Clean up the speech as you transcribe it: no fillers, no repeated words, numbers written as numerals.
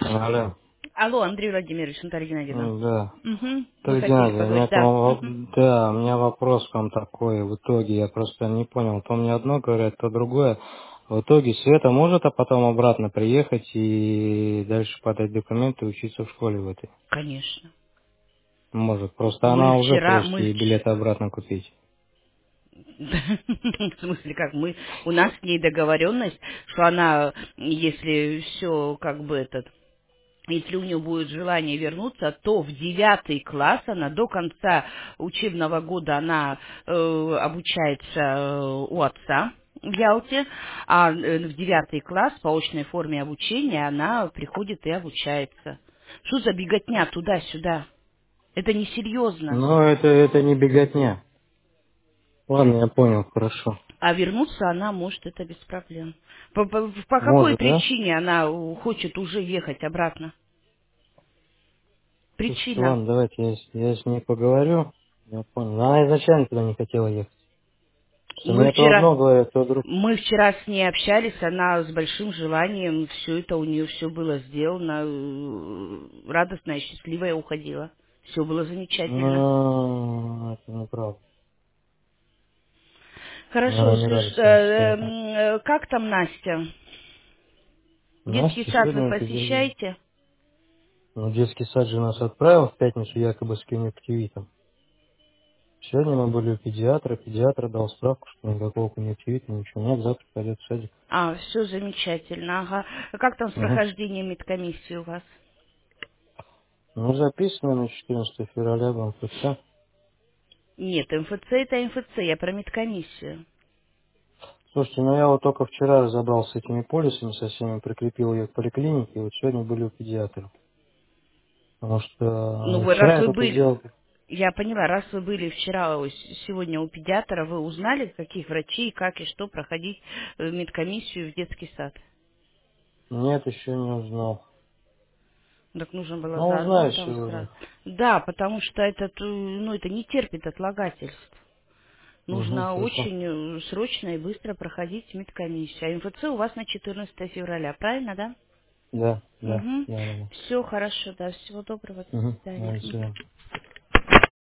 Алло. Алло, Андрей Владимирович, Наталья Геннадьевна. Да. Угу. Вы То, хотели Геннадий, у меня поговорить? к Да. вам, Угу. да, у меня вопрос к вам такой. В итоге я просто не понял. То мне одно говорят, то другое. В итоге Света может, а потом обратно приехать и дальше подать документы и учиться в школе в этой? Конечно. Может. Просто Мы она уже вчера, просит ей билеты обратно купить. в смысле, как мы, у нас с ней договоренность, что она, если все как бы если у нее будет желание вернуться, то в 9 класс она до конца учебного года она обучается у отца в Ялте, а в 9 класс по очной форме обучения она приходит и обучается. Что за беготня туда-сюда? Это несерьезно. Но это не беготня. Ладно, я понял, хорошо. А вернуться она может это без проблем. По какой Может, да? причине она хочет уже ехать обратно? Слушайте, Причина. ладно, давайте я с ней поговорю. Я понял. Она изначально туда не хотела ехать. Что Мы мне то вчера одно говорят, то другое. Мы вчера с ней общались, она с большим желанием, все это у нее все было сделано, радостная, счастливая уходила. Все было замечательно. Ну, это неправда. Хорошо, Она не радостная абсолютно. как там Настя? Детский Настя сад вы сегодня посещаете? ну, детский сад же нас отправил в пятницу якобы с конъюнктивитом. Сегодня мы были у педиатра, педиатр дал справку, что никакого конъюнктивита, ничего нет, завтра пойдет в садик. А, все замечательно, ага. А как там с Угу. прохождением медкомиссии у вас? Ну, записано на 14 февраля в МФЦ. Нет, МФЦ это МФЦ, я про медкомиссию. Слушайте, ну я вот только вчера разобрался с этими полисами, со всеми прикрепил ее к поликлинике, и вот сегодня были у педиатра. Потому Ну, что раз вчера я вы только были, сделал. я поняла, раз вы были вчера, сегодня у педиатра, вы узнали, каких врачей, как и что проходить медкомиссию в детский сад? Нет, еще не узнал. Так нужно было Ну, заодно узнаю там сегодня. сразу. Да, потому что ну, это не терпит отлагательств. Угу, Нужно хорошо. очень срочно и быстро проходить медкомиссию. А МФЦ у вас на 14 февраля, правильно, да? Да, да, Угу. да, да. Все хорошо, да, всего доброго, до Угу, свидания. до Мгм. свидания.